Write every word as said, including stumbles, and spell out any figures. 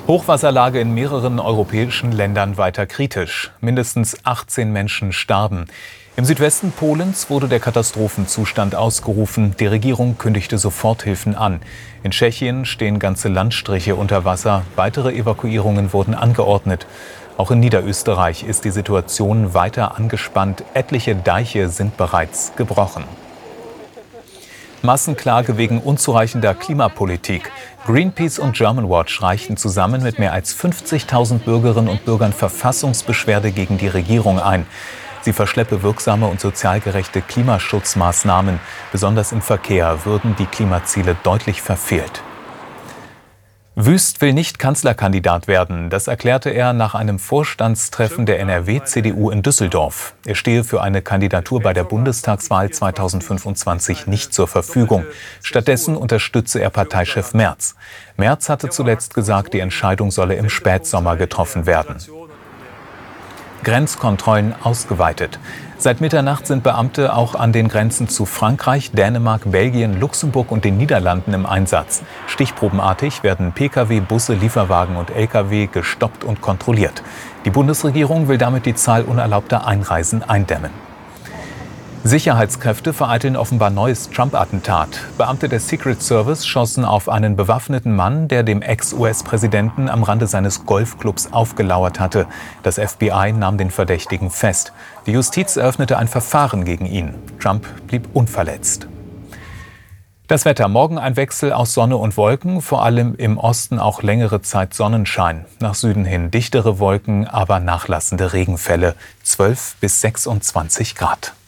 Hochwasserlage in mehreren europäischen Ländern weiter kritisch. Mindestens achtzehn Menschen starben. Im Südwesten Polens wurde der Katastrophenzustand ausgerufen. Die Regierung kündigte Soforthilfen an. In Tschechien stehen ganze Landstriche unter Wasser. Weitere Evakuierungen wurden angeordnet. Auch in Niederösterreich ist die Situation weiter angespannt. Etliche Deiche sind bereits gebrochen. Massenklage wegen unzureichender Klimapolitik. Greenpeace und Germanwatch reichten zusammen mit mehr als fünfzigtausend Bürgerinnen und Bürgern Verfassungsbeschwerde gegen die Regierung ein. Sie verschleppe wirksame und sozial gerechte Klimaschutzmaßnahmen. Besonders im Verkehr würden die Klimaziele deutlich verfehlt. Wüst will nicht Kanzlerkandidat werden. Das erklärte er nach einem Vorstandstreffen der N R W-C D U in Düsseldorf. Er stehe für eine Kandidatur bei der Bundestagswahl zweitausendfünfundzwanzig nicht zur Verfügung. Stattdessen unterstütze er Parteichef Merz. Merz hatte zuletzt gesagt, die Entscheidung solle im Spätsommer getroffen werden. Grenzkontrollen ausgeweitet. Seit Mitternacht sind Beamte auch an den Grenzen zu Frankreich, Dänemark, Belgien, Luxemburg und den Niederlanden im Einsatz. Stichprobenartig werden Pkw, Busse, Lieferwagen und Lkw gestoppt und kontrolliert. Die Bundesregierung will damit die Zahl unerlaubter Einreisen eindämmen. Sicherheitskräfte vereiteln offenbar neues Trump-Attentat. Beamte des Secret Service schossen auf einen bewaffneten Mann, der dem Ex-U S-Präsidenten am Rande seines Golfclubs aufgelauert hatte. Das F B I nahm den Verdächtigen fest. Die Justiz eröffnete ein Verfahren gegen ihn. Trump blieb unverletzt. Das Wetter: Morgen ein Wechsel aus Sonne und Wolken, vor allem im Osten auch längere Zeit Sonnenschein. Nach Süden hin dichtere Wolken, aber nachlassende Regenfälle. zwölf bis sechsundzwanzig Grad.